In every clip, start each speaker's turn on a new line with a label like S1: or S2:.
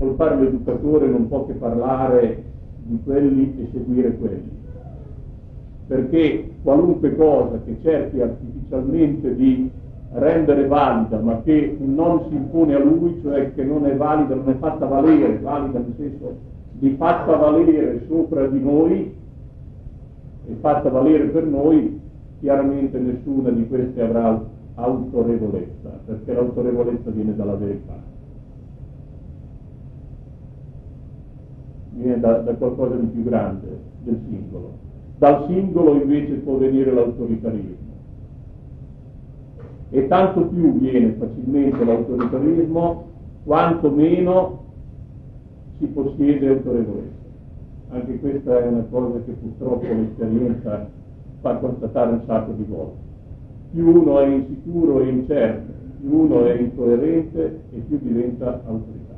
S1: vuol fare l'educatore non può che parlare di quelli e seguire quelli, perché qualunque cosa che cerchi artificialmente di rendere valida ma che non si impone a lui, cioè che non è valida, non è fatta valere, valida nel senso di fatta valere sopra di noi e fatta valere per noi, chiaramente nessuna di queste avrà autorevolezza, perché l'autorevolezza viene dalla verità, viene da qualcosa di più grande del singolo. Dal singolo invece può venire l'autoritarismo, e tanto più viene facilmente l'autoritarismo quanto meno si possiede autorevolezza. Anche questa è una cosa che purtroppo l'esperienza fa constatare un sacco di volte. Più uno è insicuro e incerto, più uno è incoerente e più diventa autoritario.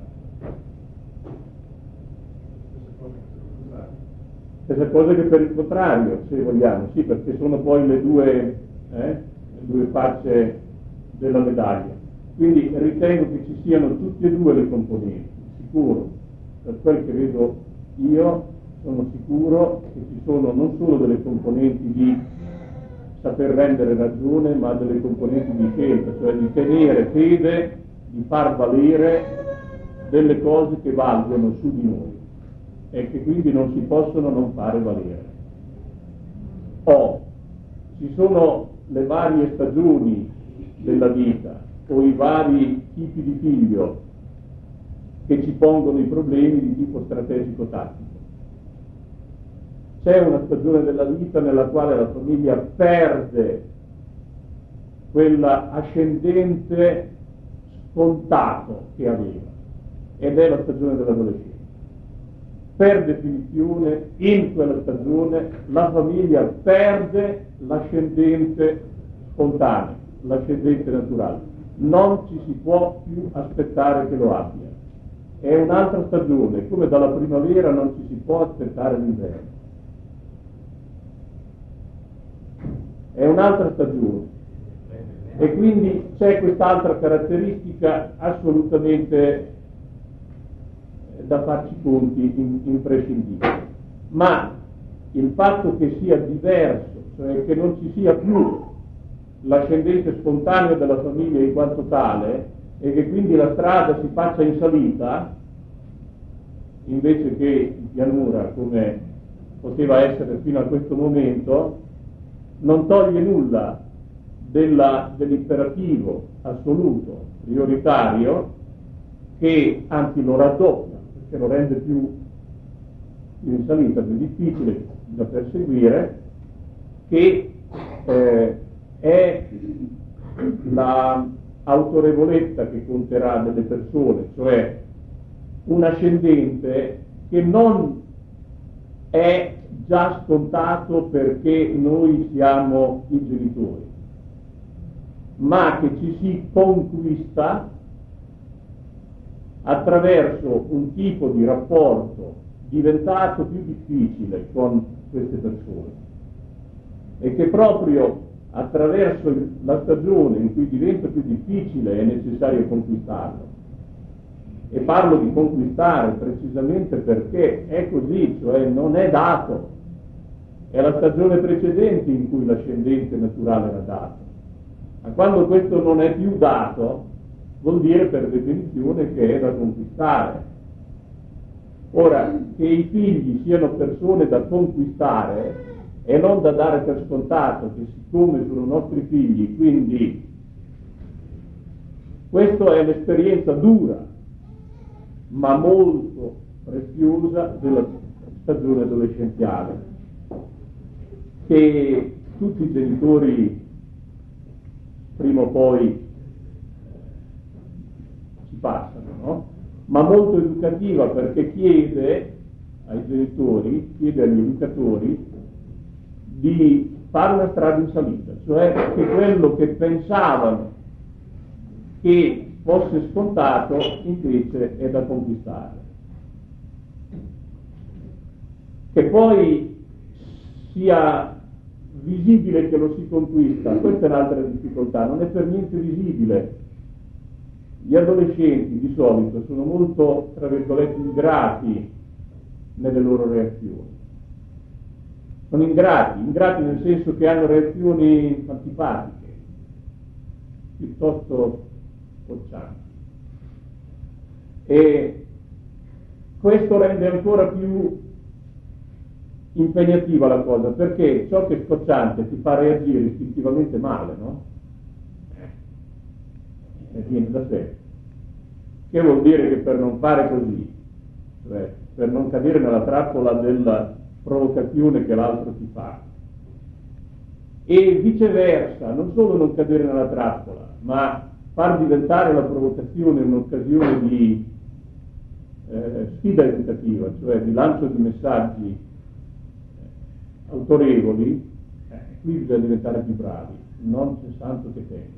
S1: Stessa cosa che per il contrario, se vogliamo, sì, perché sono poi le due facce della medaglia. Quindi ritengo che ci siano tutte e due le componenti, sicuro, per quel che vedo io sono sicuro che ci sono non solo delle componenti di saper rendere ragione, ma delle componenti di scelta, cioè di tenere fede, di far valere delle cose che valgono su di noi e che quindi non si possono non fare valere. Ci sono le varie stagioni della vita o i vari tipi di figlio che ci pongono i problemi di tipo strategico-tattico. C'è una stagione della vita nella quale la famiglia perde quella ascendente scontato che aveva, ed è la stagione dell'adolescenza. Per definizione, in quella stagione la famiglia perde l'ascendente spontaneo, l'ascendente naturale. Non ci si può più aspettare che lo abbia. È un'altra stagione, come dalla primavera non ci si può aspettare l'inverno. È un'altra stagione. E quindi c'è quest'altra caratteristica assolutamente da farci conti imprescindibile. Ma il fatto che sia diverso, cioè che non ci sia più l'ascendente spontaneo della famiglia in quanto tale, e che quindi la strada si faccia in salita invece che in pianura come poteva essere fino a questo momento, non toglie nulla dell'imperativo assoluto, prioritario, che anzi lo raddoppia, perché lo rende più in salita, più difficile da perseguire, che è la autorevolezza che conterà delle persone, cioè un ascendente che non è già scontato perché noi siamo i genitori, ma che ci si conquista attraverso un tipo di rapporto diventato più difficile con queste persone, e che proprio attraverso la stagione in cui diventa più difficile è necessario conquistarlo. E parlo di conquistare precisamente perché è così, cioè non è dato, è la stagione precedente in cui l'ascendente naturale era dato. Ma quando questo non è più dato, vuol dire per definizione che è da conquistare. Ora, che i figli siano persone da conquistare e non da dare per scontato che siccome sono nostri figli, quindi questa è l'esperienza dura ma molto preziosa della stagione adolescenziale, che tutti i genitori prima o poi ci passano, no? Ma molto educativa, perché chiede ai genitori, chiede agli educatori di fare una strada in salita, cioè che quello che pensavano che fosse scontato invece è da conquistare. Che poi sia visibile che lo si conquista, questa è un'altra difficoltà, non è per niente visibile, Gli adolescenti di solito sono molto, tra virgolette, ingrati nelle loro reazioni. Sono ingrati nel senso che hanno reazioni antipatiche, piuttosto scoccianti. E questo rende ancora più impegnativa la cosa, perché ciò che è scocciante ti fa reagire istintivamente male, no? E viene da sé. Che vuol dire che per non fare così, cioè per non cadere nella trappola della provocazione che l'altro ti fa, e viceversa, non solo non cadere nella trappola, ma far diventare la provocazione un'occasione di sfida educativa, cioè di lancio di messaggi autorevoli, qui bisogna diventare più bravi, non c'è santo che tenga.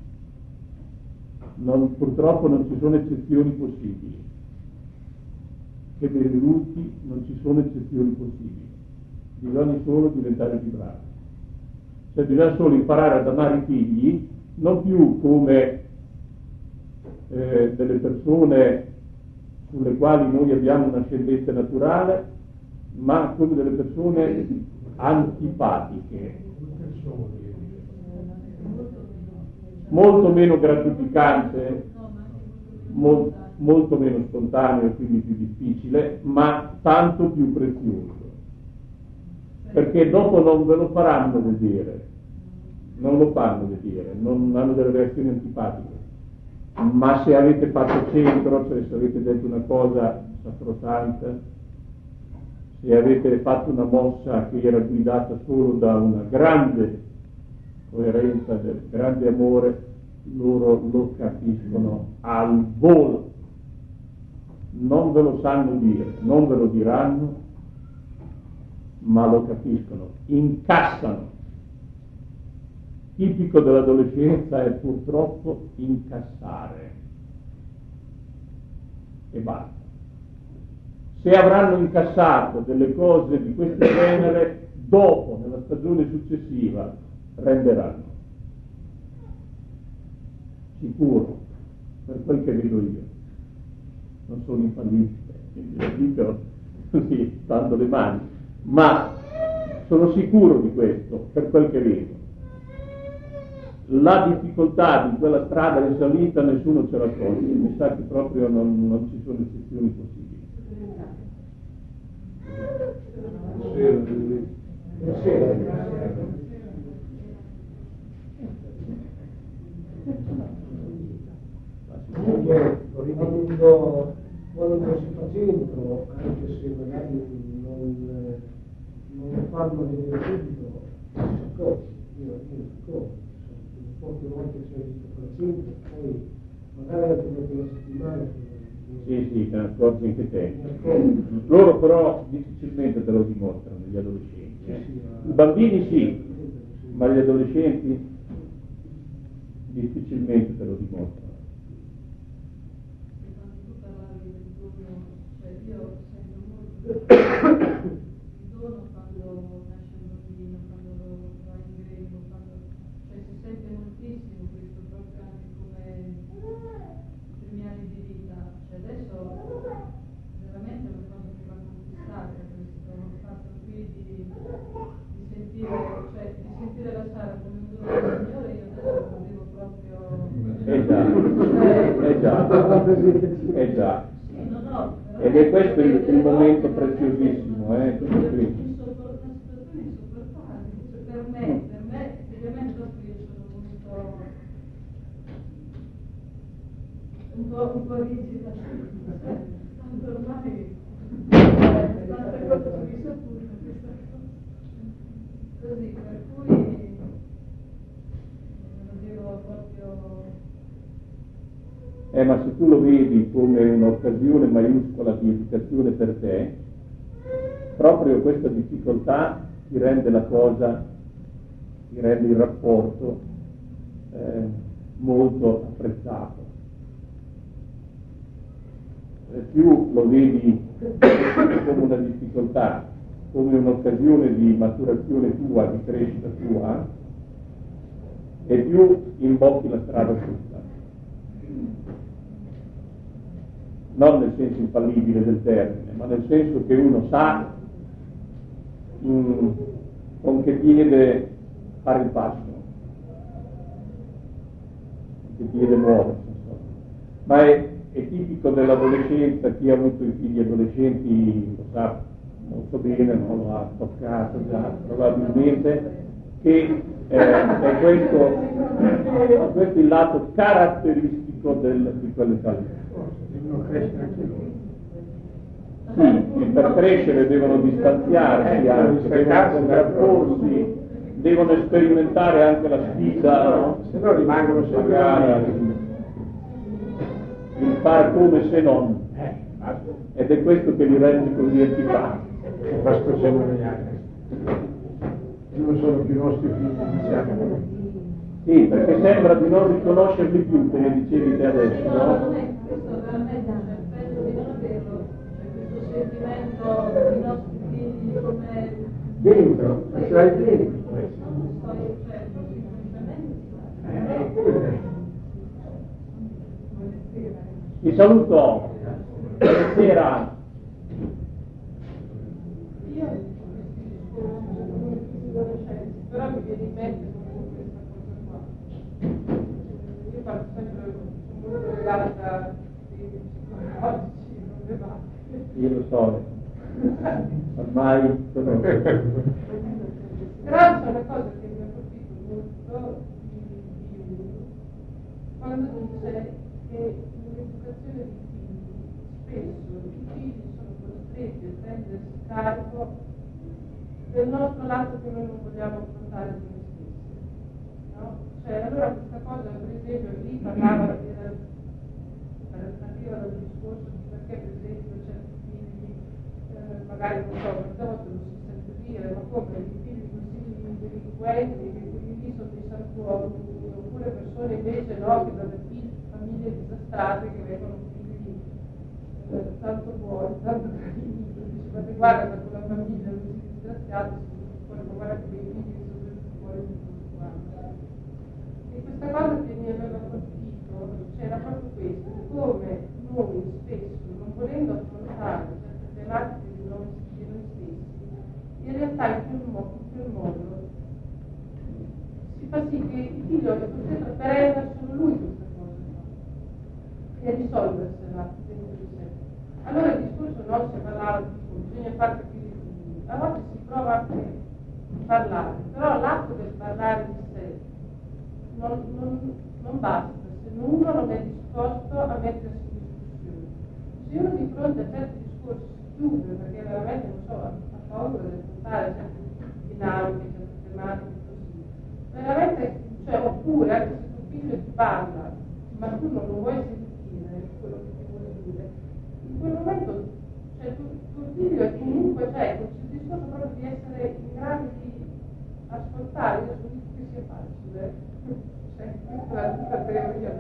S1: Purtroppo non ci sono eccezioni possibili, che per i adulti non ci sono eccezioni possibili, bisogna solo diventare più bravi, cioè bisogna solo imparare ad amare i figli, non più come delle persone sulle quali noi abbiamo un'ascendenza naturale, ma come delle persone antipatiche, molto meno gratificante, molto meno spontaneo e quindi più difficile, ma tanto più prezioso, perché dopo non ve lo faranno vedere, non lo fanno vedere, non hanno delle reazioni antipatiche, ma se avete fatto centro, cioè se avete detto una cosa sacrosanta, se avete fatto una mossa che era guidata solo da una grande coerenza, del grande amore, loro lo capiscono al volo, non ve lo sanno dire, non ve lo diranno, ma lo capiscono, incassano. Tipico dell'adolescenza è purtroppo incassare e basta. Se avranno incassato delle cose di questo genere, dopo, nella stagione successiva, renderanno. Sicuro, per quel che vedo io. Non sono infallibile, quindi lo dico così, stando le mani, ma sono sicuro di questo, per quel che vedo. La difficoltà di quella strada in salita nessuno ce la toglie, mi sa che proprio non ci sono eccezioni possibili.
S2: Quando si fa centro, anche se magari non lo fanno vedere subito, si accorge, io accorgo, poche volte si è visto per centro, poi magari anche dopo una settimana.
S1: Sì, te ne accorgi anche te. Loro però difficilmente te lo dimostrano, gli adolescenti. I bambini sì, ma gli adolescenti difficilmente te lo dimostrano.
S3: Io sento molto il dono quando nasce un bambino, quando lo va in grembo, si sente moltissimo questo proprio anche come i primi anni di vita. Adesso veramente è una cosa che va conquistata, questo fatto qui di sentire la Sara come un dono del Signore. Io adesso lo vivo proprio.
S1: Già. Ed è questo il momento preziosissimo, tutto qui.
S3: Per me, ovviamente dopo io sono un po' rigida, tanto ormai tante cose sono risaputo questa cosa. Così, per cui lo dico proprio.
S1: Ma se tu lo vedi come un'occasione maiuscola di educazione per te, proprio questa difficoltà ti rende la cosa, ti rende il rapporto molto apprezzato. Più lo vedi come una difficoltà, come un'occasione di maturazione tua, di crescita tua, e più imbocchi la strada giusta. non nel senso infallibile del termine, ma nel senso che uno sa con che piede fare il passo, con che piede muoversi, insomma. Ma è tipico dell'adolescenza, chi ha avuto i figli adolescenti lo sa molto bene, non lo ha toccato già probabilmente, che è questo il lato caratteristico di quell'età lì.
S2: Devono crescere anche loro.
S1: Sì, e per crescere devono distanziarsi anche, devono contrapporsi, devono sperimentare anche la sfida, no?
S2: Se no rimangono sempre
S1: il far come se non, ed è questo che li rende così antipatici.
S2: basta siamo negli anni. Non sono più i nostri figli, diciamo.
S1: Sì, perché sembra di non riconoscerli più, come dicevi te adesso,
S3: No,
S1: no?
S3: non è questo veramente, penso di non averlo, questo sentimento dei nostri figli come
S2: Dentro, ce l'hai dentro.
S3: non sto certo, semplicemente.
S1: Ti saluto, buonasera.
S3: Io però mi viene in mente questa cosa qua. Io parlo sempre, sono molto legata ai psicologici, non le va.
S1: Io lo so, ormai
S3: Però c'è una cosa che mi ha colpito molto quando dice che nell'educazione dei figli spesso i figli sono costretti a prendersi carico del nostro lato che noi non vogliamo affrontare di noi stessi, no? Cioè, allora questa cosa, per esempio, lì parlava arriva dal discorso di perché, per esempio, certi figli magari, non so, quante volte non si sente dire, ma come i figli così delinquenti, che quelli lì sono dei santuari, oppure persone invece no, che dalle famiglie disastrate che vengono figli tanto buoni, tanto carini, dice, guarda che quella famiglia così disgraziata, poi guarda che i figli che sono venuti fuori di tutto quanto. E questa cosa che mi aveva colpito, c'era proprio questo, come noi spesso, non volendo affrontare certe tematiche di noi stessi, in realtà in quel modo si fa sì che il figlio è costretto a prendere solo lui questa cosa e a risolversela dentro di sé. Allora il discorso non si parlava di bisogna far capire i figli, a volte si prova anche a parlare, però l'atto del parlare di sé non basta se uno non è disposto a mettersi in discussione. Se uno di fronte a certi discorsi si chiude perché veramente non so, ha paura di affrontare certe dinamiche, certe tematiche così, veramente, cioè, oppure anche se tuo figlio ti parla ma tu non lo vuoi sentire quello che ti vuole dire, in quel momento cioè, tuo figlio è comunque, cioè, c'è il discorso proprio di essere in grado di ascoltare. Io non dico che sia facile, cioè, questa è tutta teoria,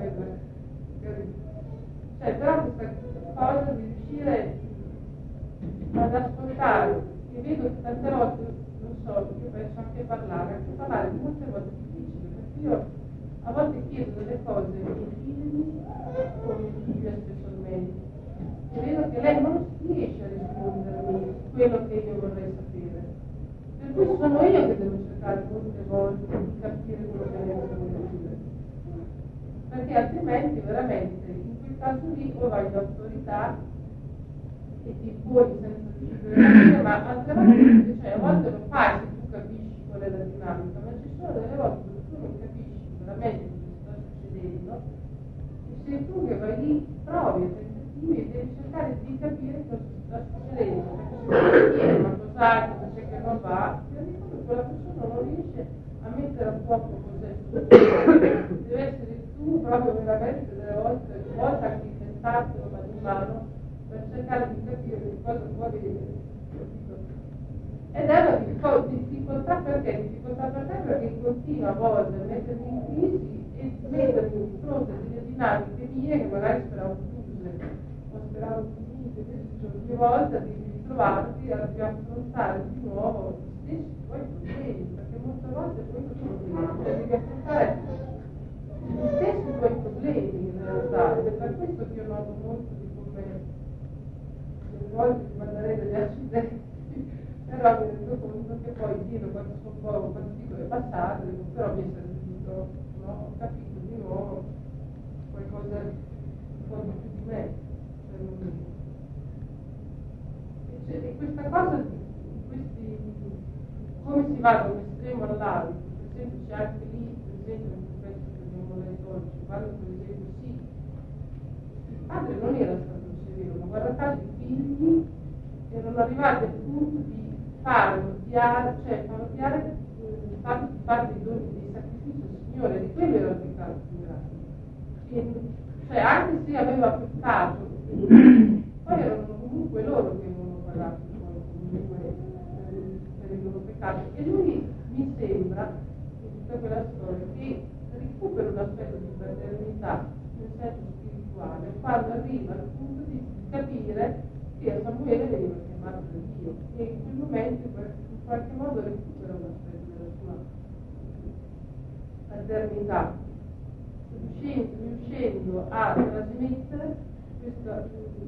S3: cioè, però questa cosa di riuscire ad ascoltare, e vedo che tante volte, non so, io penso anche parlare molte volte è difficile, perché io a volte chiedo delle cose ai miei figli, o mia figlia specialmente, e vedo che lei non riesce a rispondermi quello che io vorrei sapere. Per cui sono io che devo cercare molte volte di capire quello che lei vuole dire. Perché altrimenti veramente in quel caso lì o vai d'autorità e ti imponi senza decidere, ma altre volte, cioè, a volte lo fai se tu capisci qual è la dinamica, ma ci sono delle volte dove tu non capisci veramente cosa sta succedendo e sei tu che vai lì, provi a tentativi e devi cercare di capire cosa sta succedendo, perché se tu dire ma cosa c'è che non va, ti rendi conto che quella persona non riesce a mettere a fuoco cos'è successo, deve essere tu proprio veramente delle volte anche intentartelo ma di mano per cercare di capire che cosa può vedere. Ed è una difficoltà perché? Difficoltà per te perché continua a volte a mettermi in crisi e mettermi di fronte a delle dinamiche mie che magari speravo chiuse o speravo finite, invece ogni volta devi ritrovarti a riaffrontare di nuovo gli stessi tuoi problemi, perché molte volte poi devi affrontare gli stessi tuoi problemi in realtà, ed è per questo che io noto molto di come volte mi manderei degli accidenti, però mi rendo conto che poi dico quando dico è passato, dico, però mi è servito, no? Ho capito di nuovo qualcosa un po' di più di me. E questa cosa, come si va da un estremo all'altro, per esempio c'è anche lì, per esempio nel pezzo che abbiamo letto oggi, quando per esempio sì, il padre non era stato severo, ma guarda caso i figli erano arrivati al punto di fare odiare, cioè far odiare il fatto di fare dei doni, dei sacrifici al Signore, di quello era il peccato più grande. Cioè anche se aveva peccato, poi erano comunque loro che avevano pagato comunque per il loro peccato. E lui mi sembra, in tutta quella storia, che recupera un aspetto di fraternità nel senso spirituale quando arriva al punto di capire che a Samuele veniva chiamato da Dio, e in quel momento in qualche modo recupera un aspetto della sua paternità, riuscendo a trasmettere questa,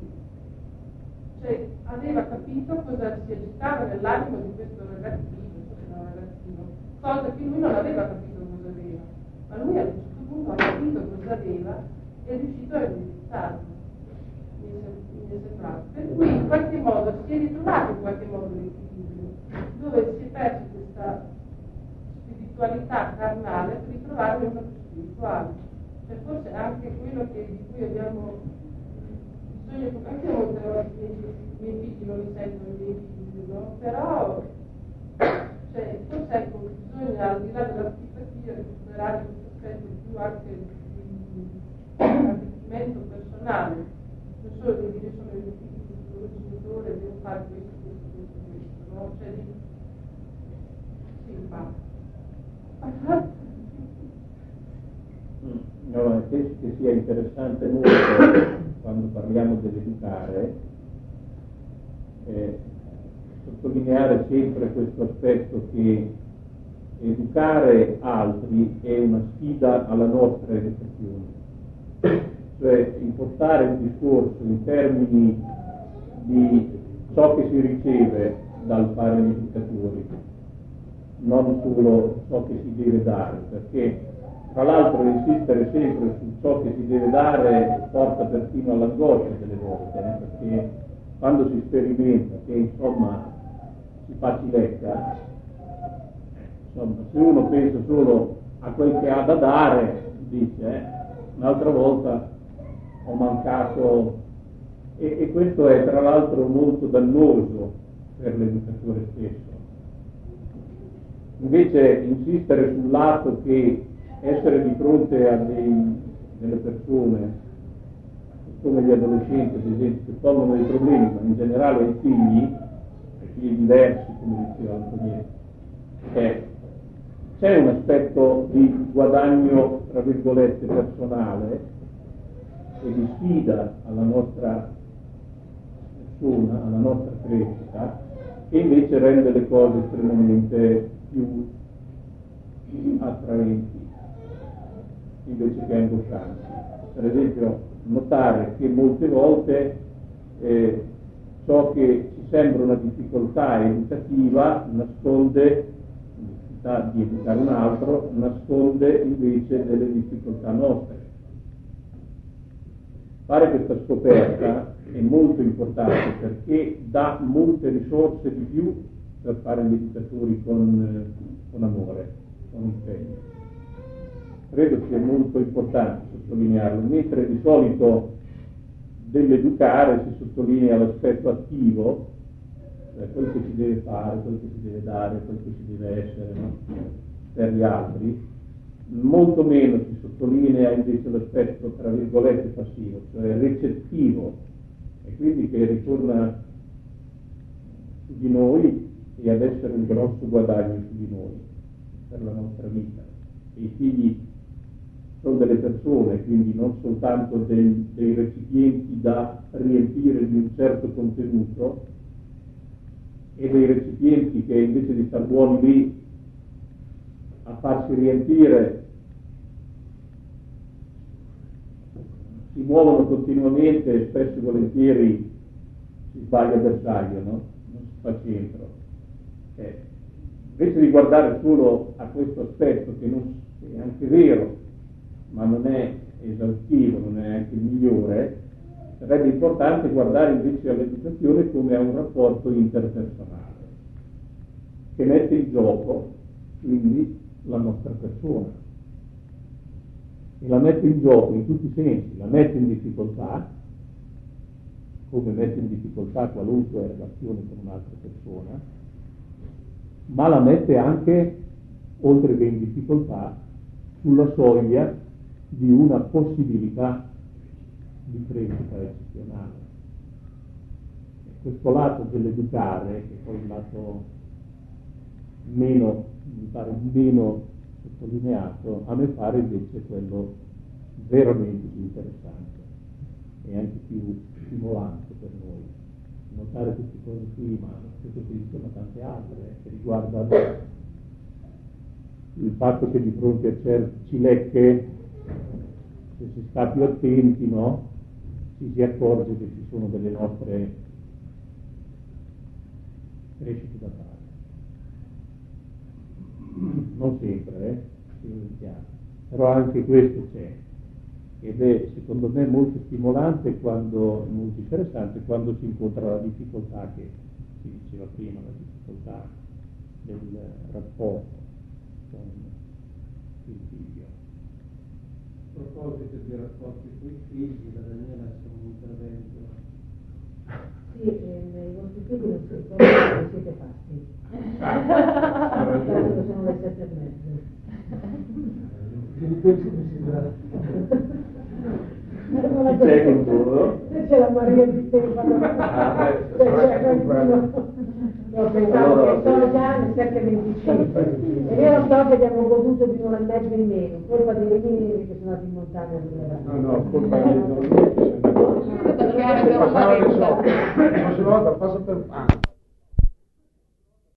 S3: cioè aveva capito cosa si agitava nell'animo di questo ragazzino, cosa che lui non aveva capito cosa aveva, ma lui a un certo punto ha capito cosa aveva e è riuscito a indirizzarlo. Mi è sembrato. Per cui in qualche modo si è ritrovato in qualche modo l'equilibrio, dove si è perso questa spiritualità carnale per ritrovare una più spirituale. Cioè forse anche quello di cui abbiamo bisogno, anche molte volte i miei figli non li sentono i miei figli, no? Però cioè, forse ecco, bisogna al di là dell'antipatia recuperare questo aspetto più anche di arricchimento personale, non solo di dire sono il mio genitore, devo fare questo, no? Cioè di sì, fa.
S1: No, penso che sia interessante molto quando parliamo dell'educare sottolineare sempre questo aspetto che educare altri è una sfida alla nostra educazione, cioè impostare un discorso in termini di ciò che si riceve dal fare gli educatori, non solo ciò che si deve dare, perché tra l'altro insistere sempre su ciò che si deve dare porta perfino all'angoscia delle volte, perché quando si sperimenta che insomma si fa cilecca, insomma se uno pensa solo a quel che ha da dare, dice un'altra volta ho mancato, e questo è tra l'altro molto dannoso per l'educatore stesso. Invece insistere sul lato che essere di fronte a delle persone come gli adolescenti, ad esempio, che pongono dei problemi, ma in generale ai figli diversi, come diceva Antonietto, c'è un aspetto di guadagno, tra virgolette, personale e di sfida alla nostra persona, alla nostra crescita, che invece rende le cose estremamente più attraenti invece che angoscianti. Per esempio, notare che molte volte ciò che ci sembra una difficoltà educativa nasconde, necessità di educare un altro, nasconde invece delle difficoltà nostre. Fare questa scoperta è molto importante perché dà molte risorse di più per fare gli educatori con amore, con impegno. Credo sia molto importante sottolinearlo, mentre di solito dell'educare si sottolinea l'aspetto attivo, cioè quel che si deve fare, quel che si deve dare, quel che si deve essere, no? Per gli altri, molto meno si sottolinea invece l'aspetto tra virgolette passivo, cioè recettivo, e quindi che ritorna su di noi e ad essere un grosso guadagno su di noi per la nostra vita. E i figli sono delle persone, quindi non soltanto dei recipienti da riempire di un certo contenuto, e dei recipienti che invece di star buoni lì a farsi riempire si muovono continuamente e spesso e volentieri si sbaglia bersaglio, no? Non si fa centro. Invece di guardare solo a questo aspetto, che è anche vero, ma non è esaustivo, non è anche il migliore, sarebbe importante guardare invece all'educazione come a un rapporto interpersonale, che mette in gioco quindi la nostra persona, e la mette in gioco in tutti i sensi, la mette in difficoltà, come mette in difficoltà qualunque relazione con un'altra persona, ma la mette anche, oltre che in difficoltà, sulla soglia di una possibilità di crescita eccezionale. E questo lato dell'educare, che è poi il lato meno, mi pare meno sottolineato, a me pare invece quello veramente più interessante e anche più stimolante per noi. Notare queste cose qui, ma ma tante altre, che riguardano il fatto che di fronte a certi cilecche, se si sta più attenti, no, si accorge che ci sono delle nostre crescite da fare. Non sempre, chiaro. Però anche questo c'è, ed è secondo me molto stimolante molto interessante quando si incontra la difficoltà, che si diceva prima, la difficoltà del rapporto con il figlio.
S4: A proposito di rapporti con i figli, la Daniela c'è un intervento.
S5: Sì, i vostri figli non si ricordano che siete fatti. Sono le 7:30.
S1: C'è con loro?
S5: C'è la Maria di Stefano. No, pensavo che sono già alle 7:25 e io so che abbiamo goduto di un'ora e mezzo in meno, colpa dei miei che sono andati in montagna a rilevare.
S2: No, colpa dei miei che sono andati. Passava le soldi, la prossima volta passa per